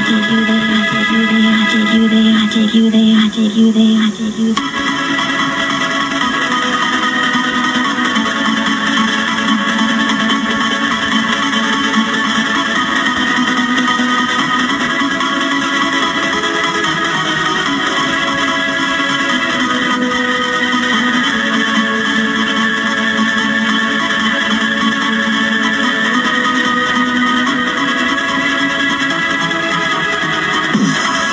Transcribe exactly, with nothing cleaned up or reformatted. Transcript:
take you there, I take you there, I take you there, I take you there, I take you there, I take you there.